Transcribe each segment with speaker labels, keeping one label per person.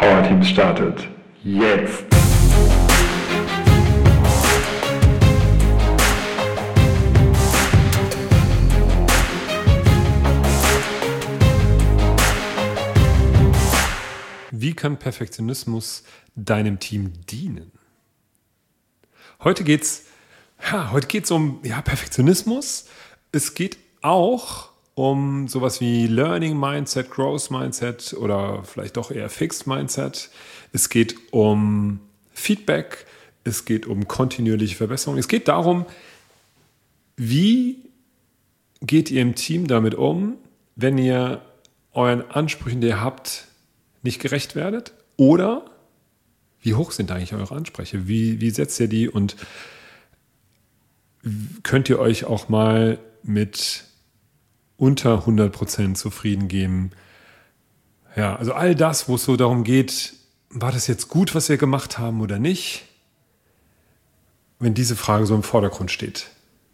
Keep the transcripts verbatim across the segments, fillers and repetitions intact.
Speaker 1: Powerteams startet jetzt.
Speaker 2: Wie kann Perfektionismus deinem Team dienen? Heute geht's, ja, heute geht's um ja, Perfektionismus. Es geht auch um sowas wie Learning Mindset, Growth Mindset oder vielleicht doch eher Fixed Mindset. Es geht um Feedback. Es geht um kontinuierliche Verbesserung. Es geht darum, wie geht ihr im Team damit um, wenn ihr euren Ansprüchen, die ihr habt, nicht gerecht werdet? Oder wie hoch sind eigentlich eure Ansprüche? Wie, wie setzt ihr die? Und könnt ihr euch auch mal mit unter hundert Prozent zufrieden geben? Ja, also all das, wo es so darum geht, war das jetzt gut, was wir gemacht haben oder nicht? Wenn diese Frage so im Vordergrund steht.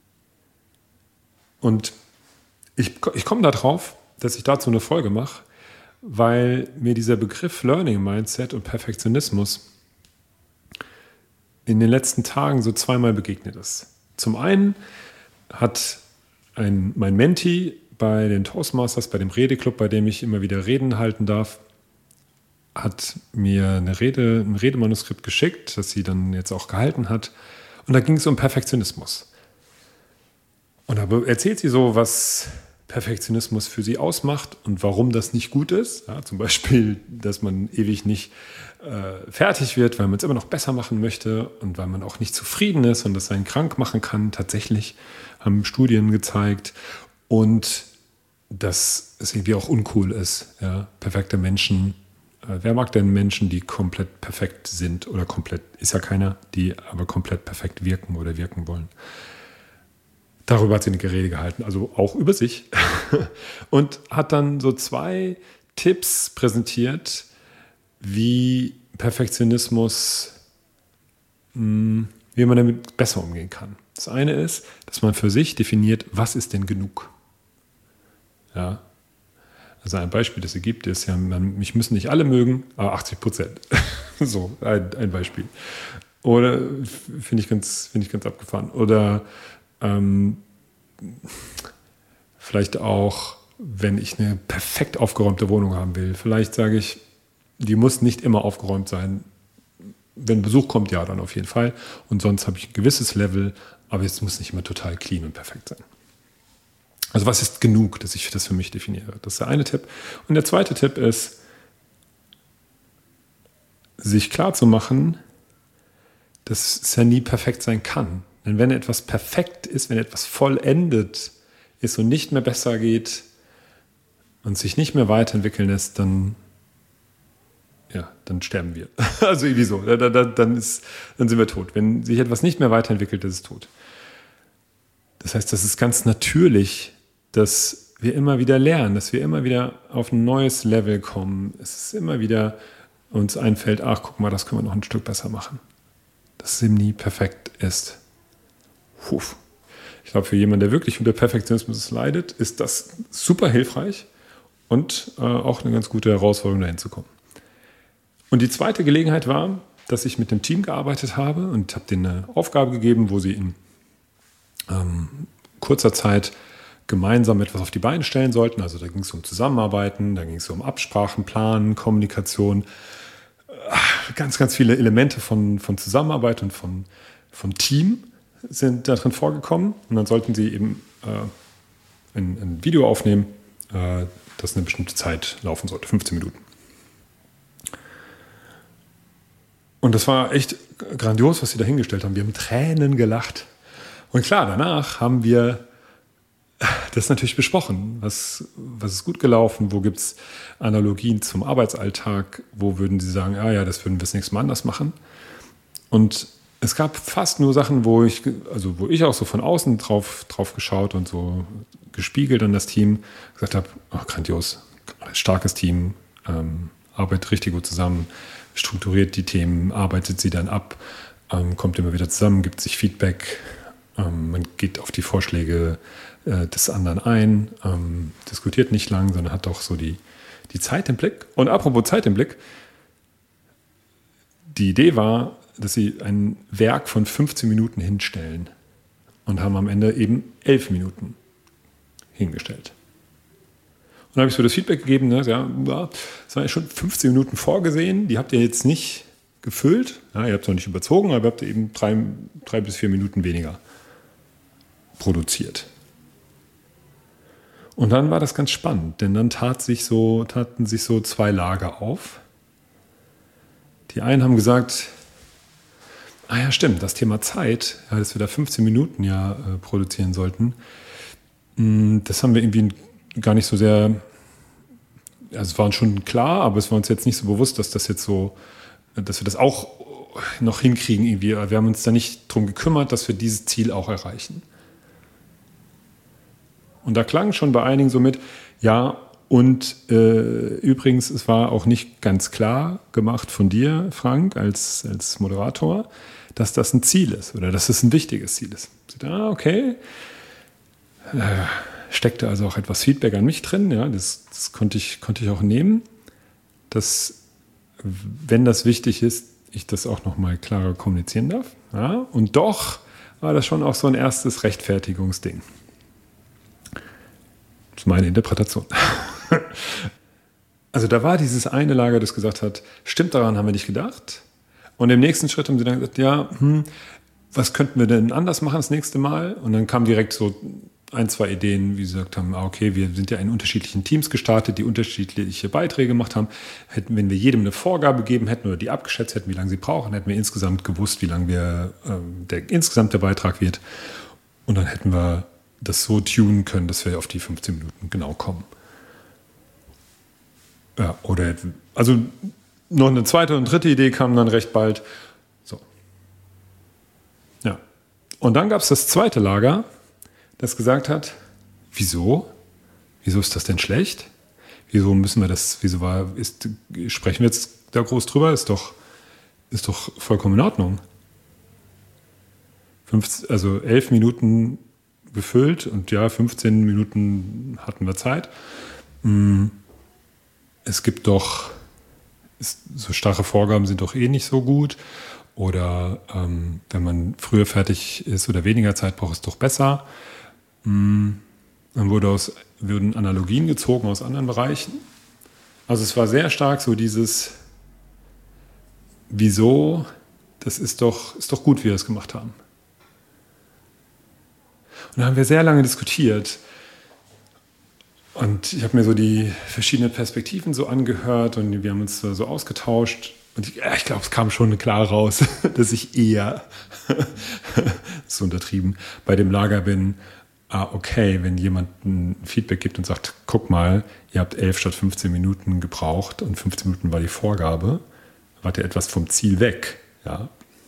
Speaker 2: Und ich, ich komme darauf, dass ich dazu eine Folge mache, weil mir dieser Begriff Learning Mindset und Perfektionismus in den letzten Tagen so zweimal begegnet ist. Zum einen hat ein, mein Mentee bei den Toastmasters, bei dem Redeclub, bei dem ich immer wieder Reden halten darf, hat mir eine Rede, ein Redemanuskript geschickt, das sie dann jetzt auch gehalten hat. Und da ging es um Perfektionismus. Und da erzählt sie so, was Perfektionismus für sie ausmacht und warum das nicht gut ist. Ja, zum Beispiel, dass man ewig nicht äh, fertig wird, weil man es immer noch besser machen möchte und weil man auch nicht zufrieden ist und das einen krank machen kann. Tatsächlich haben Studien gezeigt. Und dass es irgendwie auch uncool ist. Ja, perfekte Menschen. Äh, wer mag denn Menschen, die komplett perfekt sind oder komplett, ist ja keiner, die aber komplett perfekt wirken oder wirken wollen. Darüber hat sie eine Rede gehalten, also auch über sich. Und hat dann so zwei Tipps präsentiert, wie Perfektionismus, mh, wie man damit besser umgehen kann. Das eine ist, dass man für sich definiert, was ist denn genug? Ja. Also ein Beispiel, das sie gibt, ist ja, man, mich müssen nicht alle mögen, aber achtzig Prozent. So, ein, ein Beispiel. Oder finde ich ganz, finde ich ganz abgefahren. Oder ähm, vielleicht auch, wenn ich eine perfekt aufgeräumte Wohnung haben will. Vielleicht sage ich, die muss nicht immer aufgeräumt sein. Wenn Besuch kommt, ja, dann auf jeden Fall. Und sonst habe ich ein gewisses Level, aber es muss nicht immer total clean und perfekt sein. Also was ist genug, dass ich das für mich definiere? Das ist der eine Tipp. Und der zweite Tipp ist, sich klarzumachen, dass es ja nie perfekt sein kann. Denn wenn etwas perfekt ist, wenn etwas vollendet ist und nicht mehr besser geht und sich nicht mehr weiterentwickeln lässt, dann, ja, dann sterben wir. Also irgendwie so. Da, da, dann, ist, dann sind wir tot. Wenn sich etwas nicht mehr weiterentwickelt, ist es tot. Das heißt, das ist ganz natürlich, dass wir immer wieder lernen, dass wir immer wieder auf ein neues Level kommen. Es ist immer wieder uns einfällt, ach, guck mal, das können wir noch ein Stück besser machen. Dass es eben nie perfekt ist. Puh. Ich glaube, für jemanden, der wirklich unter Perfektionismus leidet, ist das super hilfreich und äh, auch eine ganz gute Herausforderung, dahin zu kommen. Und die zweite Gelegenheit war, dass ich mit dem Team gearbeitet habe und habe denen eine Aufgabe gegeben, wo sie in ähm, kurzer Zeit gemeinsam etwas auf die Beine stellen sollten. Also da ging es um Zusammenarbeiten, da ging es um Absprachen, Planen, Kommunikation. Ganz, ganz viele Elemente von, von Zusammenarbeit und von, von Team sind da drin vorgekommen. Und dann sollten sie eben äh, ein, ein Video aufnehmen, äh, das eine bestimmte Zeit laufen sollte, fünfzehn Minuten. Und das war echt grandios, was sie da hingestellt haben. Wir haben Tränen gelacht. Und klar, danach haben wir das natürlich besprochen. Was, was ist gut gelaufen? Wo gibt es Analogien zum Arbeitsalltag? Wo würden Sie sagen, ah ja, das würden wir das nächste Mal anders machen? Und es gab fast nur Sachen, wo ich, also wo ich auch so von außen drauf, drauf geschaut und so gespiegelt an das Team gesagt habe, oh, grandios, starkes Team, ähm, arbeitet richtig gut zusammen, strukturiert die Themen, arbeitet sie dann ab, ähm, kommt immer wieder zusammen, gibt sich Feedback, ähm, man geht auf die Vorschläge äh, des anderen ein, ähm, diskutiert nicht lang, sondern hat doch so die, die Zeit im Blick. Und apropos Zeit im Blick, die Idee war, dass sie ein Werk von fünfzehn Minuten hinstellen und haben am Ende eben elf Minuten hingestellt. Und dann habe ich so das Feedback gegeben, ne, ja, es waren ja schon fünfzehn Minuten vorgesehen, die habt ihr jetzt nicht gefüllt, ja, ihr habt es noch nicht überzogen, aber ihr habt eben drei, drei bis vier Minuten weniger produziert. Und dann war das ganz spannend, denn dann tat sich so, taten sich so zwei Lager auf. Die einen haben gesagt, ah ja, stimmt, das Thema Zeit, ja, dass wir da fünfzehn Minuten ja äh, produzieren sollten, mh, das haben wir irgendwie gar nicht so sehr, also es war uns schon klar, aber es war uns jetzt nicht so bewusst, dass das jetzt so, dass wir das auch noch hinkriegen irgendwie. Wir haben uns da nicht drum gekümmert, dass wir dieses Ziel auch erreichen. Und da klang schon bei einigen so mit, ja, und äh, übrigens, es war auch nicht ganz klar gemacht von dir, Frank, als, als Moderator, dass das ein Ziel ist oder dass es ein wichtiges Ziel ist. Ah, okay. Äh, steckte also auch etwas Feedback an mich drin, ja, das, das konnte ich, konnte ich auch nehmen, dass, wenn das wichtig ist, ich das auch nochmal klarer kommunizieren darf. Ja, und doch war das schon auch so ein erstes Rechtfertigungsding. Das ist meine Interpretation. Also da war dieses eine Lager, das gesagt hat, stimmt, daran haben wir nicht gedacht. Und im nächsten Schritt haben sie dann gesagt, ja, hm, was könnten wir denn anders machen das nächste Mal? Und dann kamen direkt so ein, zwei Ideen, wie sie gesagt haben, ah, okay, wir sind ja in unterschiedlichen Teams gestartet, die unterschiedliche Beiträge gemacht haben. Hätten, wenn wir jedem eine Vorgabe gegeben hätten oder die abgeschätzt hätten, wie lange sie brauchen, hätten wir insgesamt gewusst, wie lang wir, ähm, der insgesamt der Beitrag wird. Und dann hätten wir das so tunen können, dass wir auf die fünfzehn Minuten genau kommen. Ja, oder, also noch eine zweite und dritte Idee kam dann recht bald. So. Ja. Und dann gab es das zweite Lager, das gesagt hat, wieso? Wieso ist das denn schlecht? Wieso müssen wir das, wieso war, ist, sprechen wir jetzt da groß drüber? Ist doch, ist doch vollkommen in Ordnung. fünfzehn, also elf Minuten befüllt und ja, fünfzehn Minuten hatten wir Zeit. Es gibt doch, so starre Vorgaben sind doch eh nicht so gut. Oder ähm, wenn man früher fertig ist oder weniger Zeit braucht, ist es doch besser. Dann wurde aus, wurden Analogien gezogen aus anderen Bereichen. Also es war sehr stark so dieses, wieso, das ist doch, ist doch gut, wie wir das gemacht haben. Und da haben wir sehr lange diskutiert. Und ich habe mir so die verschiedenen Perspektiven so angehört und wir haben uns so ausgetauscht. Und ich, ja, ich glaube, es kam schon klar raus, dass ich eher, so untertrieben, bei dem Lager bin, ah, okay, wenn jemand ein Feedback gibt und sagt, guck mal, ihr habt elf statt fünfzehn Minuten gebraucht und fünfzehn Minuten war die Vorgabe, wart ihr etwas vom Ziel weg, ja,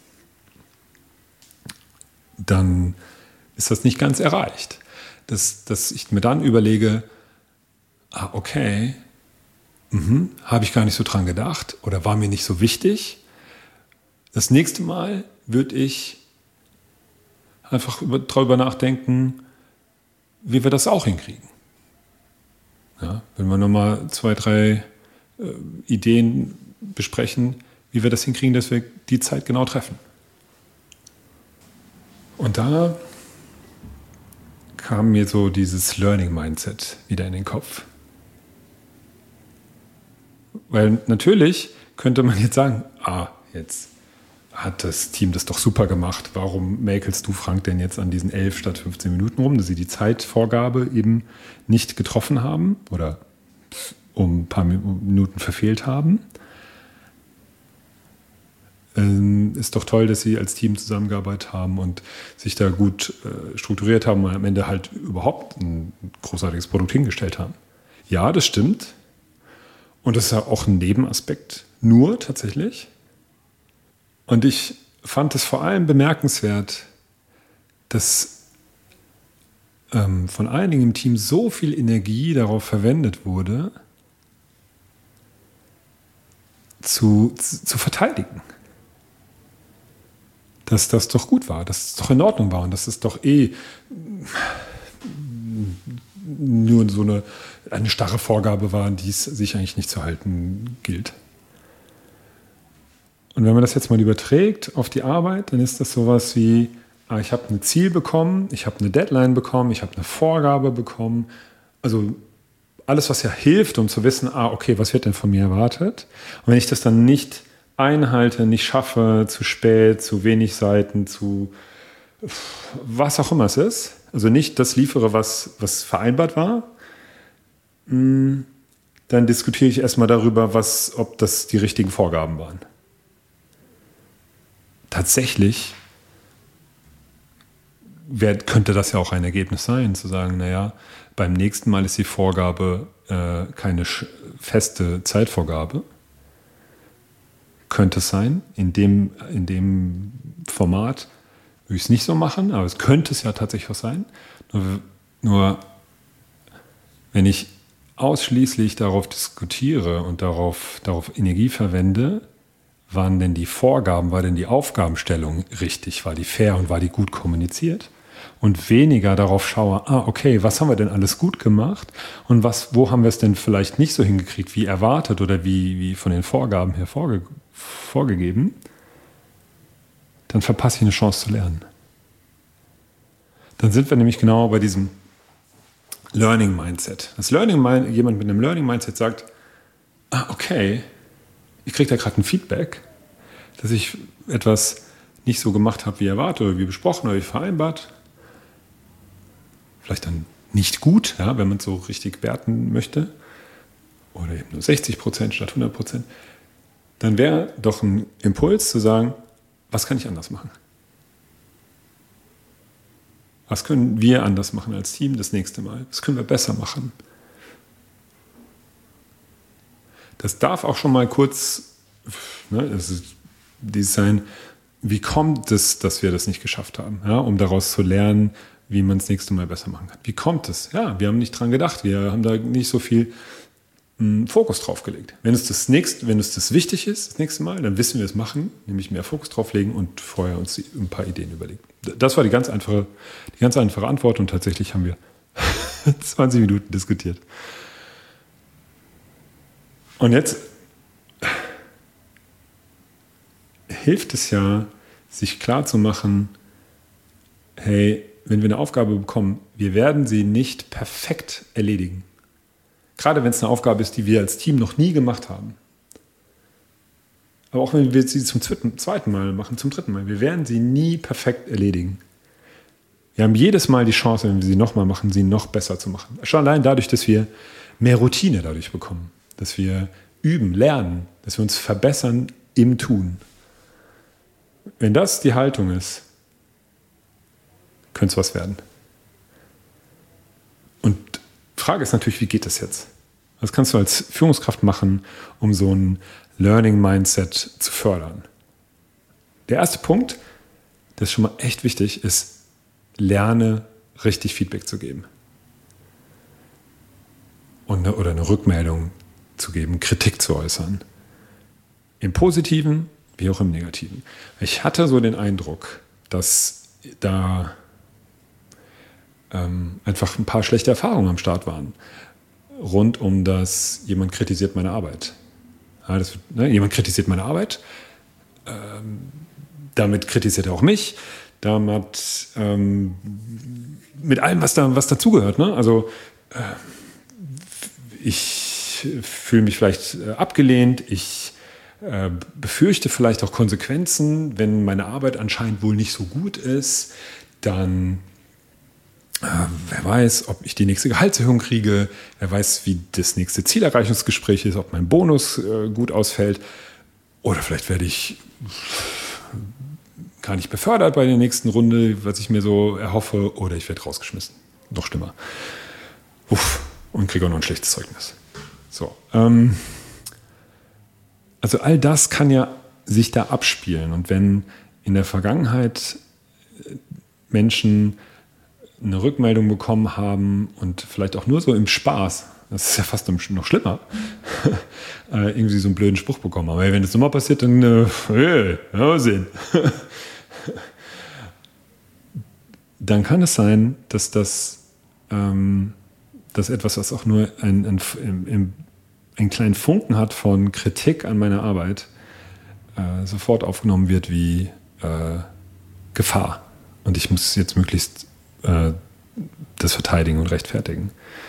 Speaker 2: dann ist das nicht ganz erreicht. Dass, dass ich mir dann überlege, ah, okay, mhm, habe ich gar nicht so dran gedacht oder war mir nicht so wichtig. Das nächste Mal würde ich einfach darüber nachdenken, wie wir das auch hinkriegen. Ja, wenn wir nochmal zwei, drei äh, Ideen besprechen, wie wir das hinkriegen, dass wir die Zeit genau treffen. Und da kam mir so dieses Learning-Mindset wieder in den Kopf. Weil natürlich könnte man jetzt sagen, ah, jetzt hat das Team das doch super gemacht. Warum mäkelst du, Frank, denn jetzt an diesen elf statt fünfzehn Minuten rum, dass sie die Zeitvorgabe eben nicht getroffen haben oder um ein paar Minuten verfehlt haben? Ähm, ist doch toll, dass sie als Team zusammengearbeitet haben und sich da gut äh, strukturiert haben und am Ende halt überhaupt ein großartiges Produkt hingestellt haben. Ja, das stimmt. Und das ist ja auch ein Nebenaspekt, nur tatsächlich. Und ich fand es vor allem bemerkenswert, dass ähm, von einigen im Team so viel Energie darauf verwendet wurde, zu, zu, zu verteidigen. Dass das doch gut war, dass es doch in Ordnung war und dass es doch eh nur so eine, eine starre Vorgabe war, die es sich eigentlich nicht zu halten gilt. Und wenn man das jetzt mal überträgt auf die Arbeit, dann ist das sowas wie, ah, ich habe ein Ziel bekommen, ich habe eine Deadline bekommen, ich habe eine Vorgabe bekommen. Also alles, was ja hilft, um zu wissen, ah, okay, was wird denn von mir erwartet? Und wenn ich das dann nicht einhalte, nicht schaffe, zu spät, zu wenig Seiten, zu was auch immer es ist, also nicht das liefere, was, was vereinbart war, dann diskutiere ich erstmal darüber, was, ob das die richtigen Vorgaben waren. Tatsächlich wer, könnte das ja auch ein Ergebnis sein, zu sagen, naja, beim nächsten Mal ist die Vorgabe äh, keine sch- feste Zeitvorgabe. Könnte es sein, in dem, in dem Format würde ich es nicht so machen, aber es könnte es ja tatsächlich auch sein. Nur, nur wenn ich ausschließlich darauf diskutiere und darauf, darauf Energie verwende, waren denn die Vorgaben, war denn die Aufgabenstellung richtig, war die fair und war die gut kommuniziert? Und weniger darauf schaue, ah, okay, was haben wir denn alles gut gemacht und was, wo haben wir es denn vielleicht nicht so hingekriegt, wie erwartet oder wie, wie von den Vorgaben her vorge, vorgegeben, dann verpasse ich eine Chance zu lernen. Dann sind wir nämlich genau bei diesem Learning Mindset. Das Learning Mind, jemand mit einem Learning Mindset sagt, ah, okay, ich kriege da gerade ein Feedback, dass ich etwas nicht so gemacht habe, wie erwartet oder wie besprochen oder wie vereinbart. Vielleicht dann nicht gut, ja, wenn man es so richtig werten möchte. Oder eben nur sechzig Prozent statt hundert Prozent. Dann wäre doch ein Impuls zu sagen, was kann ich anders machen? Was können wir anders machen als Team das nächste Mal? Was können wir besser machen? Das darf auch schon mal kurz, ne, das ist dieses sein, wie kommt es, dass wir das nicht geschafft haben, ja, um daraus zu lernen, wie man das nächste Mal besser machen kann. Wie kommt es? Ja, wir haben nicht dran gedacht, wir haben da nicht so viel mh, Fokus drauf gelegt. Wenn es das nächste, wenn es das wichtig ist, das nächste Mal, dann wissen wir es machen, nämlich mehr Fokus drauf legen und vorher uns ein paar Ideen überlegen. Das war die ganz einfache, die ganz einfache Antwort und tatsächlich haben wir zwanzig Minuten diskutiert. Und jetzt hilft es ja, sich klar zu machen, hey, wenn wir eine Aufgabe bekommen, wir werden sie nicht perfekt erledigen. Gerade wenn es eine Aufgabe ist, die wir als Team noch nie gemacht haben. Aber auch wenn wir sie zum zweiten Mal machen, zum dritten Mal, wir werden sie nie perfekt erledigen. Wir haben jedes Mal die Chance, wenn wir sie nochmal machen, sie noch besser zu machen. Schon allein dadurch, dass wir mehr Routine dadurch bekommen. Dass wir üben, lernen, dass wir uns verbessern im Tun. Wenn das die Haltung ist, könnte es was werden. Und die Frage ist natürlich, wie geht das jetzt? Was kannst du als Führungskraft machen, um so ein Learning-Mindset zu fördern? Der erste Punkt, das ist schon mal echt wichtig, ist, lerne richtig Feedback zu geben. Und eine, oder eine Rückmeldung zu geben, Kritik zu äußern. Im Positiven wie auch im Negativen. Ich hatte so den Eindruck, dass da ähm, einfach ein paar schlechte Erfahrungen am Start waren. Rund um das, jemand kritisiert meine Arbeit. Ja, das, ne, jemand kritisiert meine Arbeit, ähm, damit kritisiert er auch mich, damit ähm, mit allem, was, da, was dazugehört. Ne? Also äh, ich fühle mich vielleicht äh, abgelehnt, ich äh, befürchte vielleicht auch Konsequenzen, wenn meine Arbeit anscheinend wohl nicht so gut ist, dann äh, wer weiß, ob ich die nächste Gehaltserhöhung kriege, wer weiß, wie das nächste Zielerreichungsgespräch ist, ob mein Bonus äh, gut ausfällt oder vielleicht werde ich gar nicht befördert bei der nächsten Runde, was ich mir so erhoffe, oder ich werde rausgeschmissen. Noch schlimmer. Uff, und kriege auch noch ein schlechtes Zeugnis. So, ähm, also all das kann ja sich da abspielen. Und wenn in der Vergangenheit Menschen eine Rückmeldung bekommen haben und vielleicht auch nur so im Spaß, das ist ja fast noch schlimmer, irgendwie so einen blöden Spruch bekommen haben. Aber wenn das nochmal passiert, dann äh, hey, ja, sehen. Dann kann es sein, dass das ähm, dass etwas, was auch nur ein, ein, ein, einen kleinen Funken hat von Kritik an meiner Arbeit, äh, sofort aufgenommen wird wie äh, Gefahr. Und ich muss jetzt möglichst äh, das verteidigen und rechtfertigen.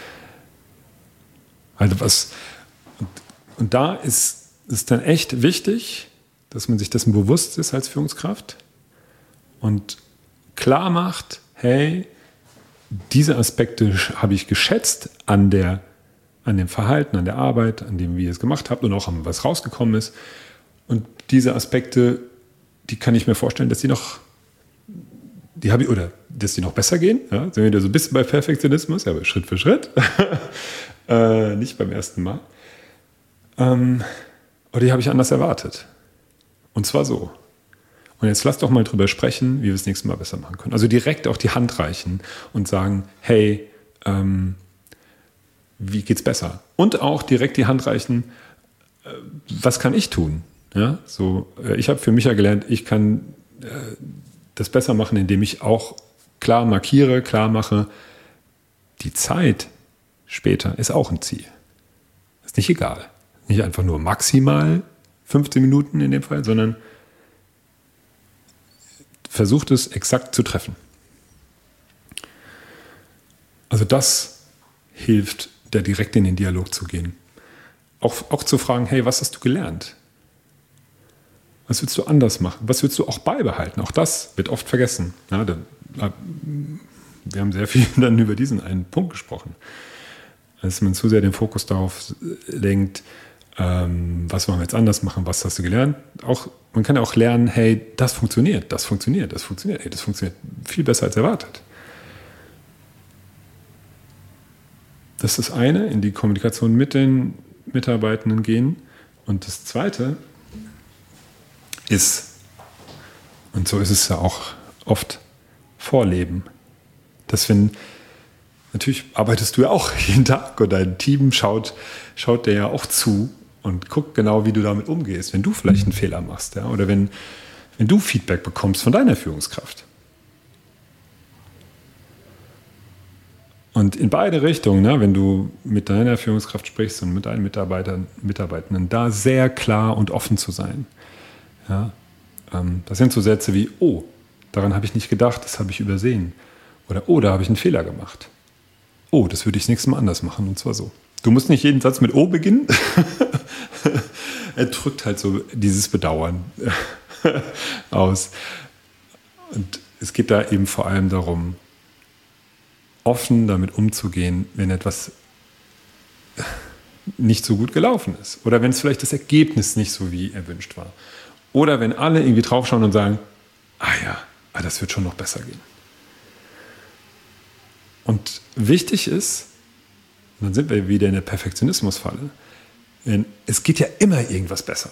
Speaker 2: Also was, und, und da ist es dann echt wichtig, dass man sich dessen bewusst ist als Führungskraft und klar macht, hey, diese Aspekte habe ich geschätzt an, der, an dem Verhalten, an der Arbeit, an dem, wie ihr es gemacht habt und auch an was rausgekommen ist. Und diese Aspekte, die kann ich mir vorstellen, dass die noch, die habe ich, oder dass die noch besser gehen. Ja, sind wir wieder so ein bisschen bei Perfektionismus, aber Schritt für Schritt. äh, nicht beim ersten Mal. Ähm, oder die habe ich anders erwartet. Und zwar so. Und jetzt lass doch mal drüber sprechen, wie wir es nächstes Mal besser machen können. Also direkt auch die Hand reichen und sagen, hey, ähm, wie geht's besser? Und auch direkt die Hand reichen, äh, was kann ich tun? Ja, so, äh, ich habe für mich ja gelernt, ich kann äh, das besser machen, indem ich auch klar markiere, klar mache, die Zeit später ist auch ein Ziel. Ist nicht egal. Nicht einfach nur maximal fünfzehn Minuten in dem Fall, sondern versucht es exakt zu treffen. Also das hilft, da direkt in den Dialog zu gehen. Auch, auch zu fragen, hey, was hast du gelernt? Was willst du anders machen? Was willst du auch beibehalten? Auch das wird oft vergessen. Ja, da, wir haben sehr viel dann über diesen einen Punkt gesprochen. Dass man zu sehr den Fokus darauf lenkt, ähm, was wollen wir jetzt anders machen, was hast du gelernt? Auch, man kann ja auch lernen, hey, das funktioniert, das funktioniert, das funktioniert, hey, das funktioniert viel besser als erwartet. Das ist das eine, in die Kommunikation mit den Mitarbeitenden gehen. Und das Zweite ist, und so ist es ja auch oft, Vorleben. Dass wenn, natürlich arbeitest du ja auch jeden Tag und dein Team schaut, schaut dir ja auch zu und guckt genau, wie du damit umgehst, wenn du vielleicht einen Fehler machst, ja, oder wenn, wenn du Feedback bekommst von deiner Führungskraft. Und in beide Richtungen, ne, wenn du mit deiner Führungskraft sprichst und mit deinen Mitarbeitern, Mitarbeitenden, da sehr klar und offen zu sein. Ja, ähm, das sind so Sätze wie, oh, daran habe ich nicht gedacht, das habe ich übersehen. Oder, oh, da habe ich einen Fehler gemacht. Oh, das würde ich das nächste Mal anders machen, und zwar so. Du musst nicht jeden Satz mit O beginnen. Er drückt halt so dieses Bedauern aus. Und es geht da eben vor allem darum, offen damit umzugehen, wenn etwas nicht so gut gelaufen ist. Oder wenn es vielleicht das Ergebnis nicht so wie erwünscht war. Oder wenn alle irgendwie draufschauen und sagen, ah ja, ah, das wird schon noch besser gehen. Und wichtig ist, und dann sind wir wieder in der Perfektionismusfalle, denn es geht ja immer irgendwas besser.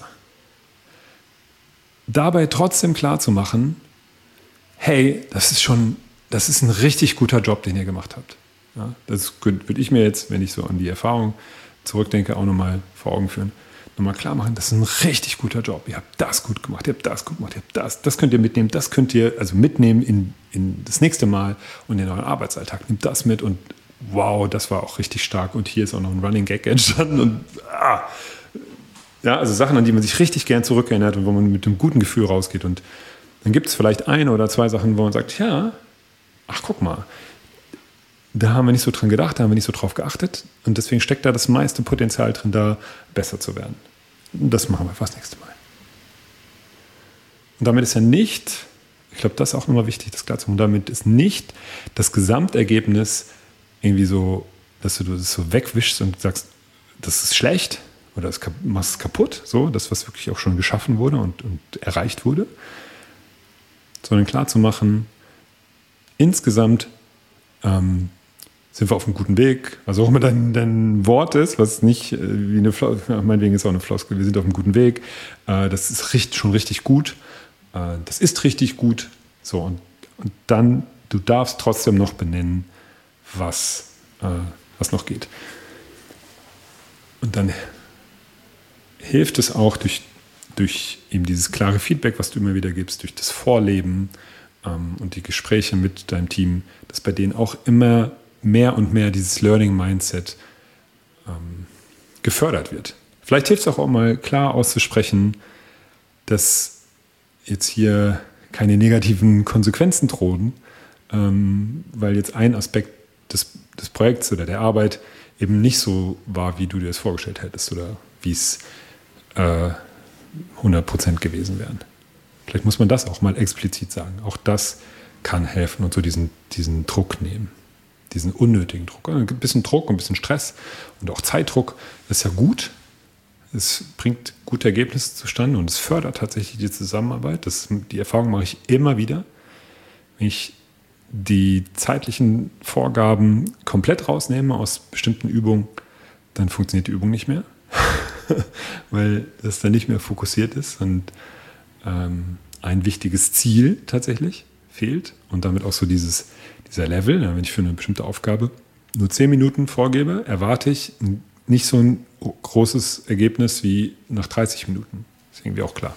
Speaker 2: Dabei trotzdem klar zu machen, hey, das ist schon, das ist ein richtig guter Job, den ihr gemacht habt. Ja, das würde ich mir jetzt, wenn ich so an die Erfahrung zurückdenke, auch nochmal vor Augen führen. Nochmal klar machen, das ist ein richtig guter Job. Ihr habt das gut gemacht, ihr habt das gut gemacht, ihr habt das. Das könnt ihr mitnehmen, das könnt ihr also mitnehmen in, in das nächste Mal und in euren Arbeitsalltag. Nehmt das mit und wow, das war auch richtig stark. Und hier ist auch noch ein Running Gag entstanden. Und ah, ja, also Sachen, an die man sich richtig gern zurückerinnert und wo man mit einem guten Gefühl rausgeht. Und dann gibt es vielleicht eine oder zwei Sachen, wo man sagt, ja, ach guck mal, da haben wir nicht so dran gedacht, da haben wir nicht so drauf geachtet. Und deswegen steckt da das meiste Potenzial drin, da besser zu werden. Das machen wir fast das nächste Mal. Und damit ist ja nicht, ich glaube, das ist auch nochmal wichtig, das klar zu machen, damit ist nicht das Gesamtergebnis irgendwie so, dass du das so wegwischst und sagst, das ist schlecht oder das machst es kaputt, so, das, was wirklich auch schon geschaffen wurde und, und erreicht wurde, sondern klar zu machen, insgesamt ähm, sind wir auf einem guten Weg, was auch immer dein, dein Wort ist, was nicht äh, wie eine Floskel, meinetwegen ist auch eine Floskel, wir sind auf einem guten Weg, äh, das ist richtig, schon richtig gut, äh, das ist richtig gut, so, und, und dann, du darfst trotzdem noch benennen, was, äh, was noch geht. Und dann hilft es auch durch, durch eben dieses klare Feedback, was du immer wieder gibst, durch das Vorleben ähm, und die Gespräche mit deinem Team, dass bei denen auch immer mehr und mehr dieses Learning-Mindset ähm, gefördert wird. Vielleicht hilft es auch, auch mal klar auszusprechen, dass jetzt hier keine negativen Konsequenzen drohen, ähm, weil jetzt ein Aspekt des, des Projekts oder der Arbeit eben nicht so war, wie du dir das vorgestellt hättest oder wie es äh, hundert Prozent gewesen wären. Vielleicht muss man das auch mal explizit sagen. Auch das kann helfen und so diesen, diesen Druck nehmen. Diesen unnötigen Druck. Ein bisschen Druck, ein bisschen Stress und auch Zeitdruck ist ja gut. Es bringt gute Ergebnisse zustande und es fördert tatsächlich die Zusammenarbeit. Das, die Erfahrung mache ich immer wieder. Wenn ich die zeitlichen Vorgaben komplett rausnehme aus bestimmten Übungen, dann funktioniert die Übung nicht mehr, weil das dann nicht mehr fokussiert ist und ähm, ein wichtiges Ziel tatsächlich fehlt und damit auch so dieses, dieser Level. Ja, wenn ich für eine bestimmte Aufgabe nur zehn Minuten vorgebe, erwarte ich nicht so ein großes Ergebnis wie nach dreißig Minuten. Das ist irgendwie auch klar.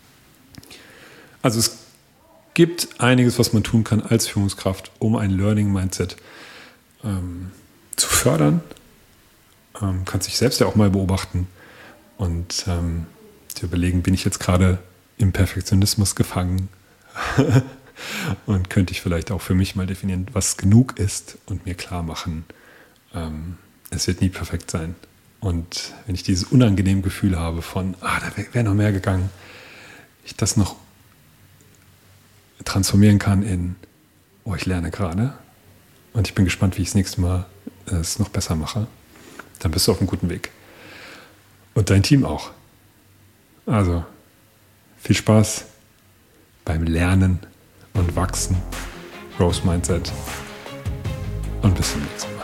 Speaker 2: Also es gibt einiges, was man tun kann als Führungskraft, um ein Learning-Mindset ähm, zu fördern. Ähm, kann sich selbst ja auch mal beobachten und ähm, zu überlegen, bin ich jetzt gerade im Perfektionismus gefangen und könnte ich vielleicht auch für mich mal definieren, was genug ist und mir klar machen, ähm, es wird nie perfekt sein. Und wenn ich dieses unangenehme Gefühl habe von, ah, da wäre wär noch mehr gegangen, ich das noch transformieren kann in, oh, ich lerne gerade und ich bin gespannt, wie ich das nächste Mal es noch besser mache, dann bist du auf einem guten Weg. Und dein Team auch. Also, viel Spaß beim Lernen und Wachsen, Growth Mindset und bis zum nächsten Mal.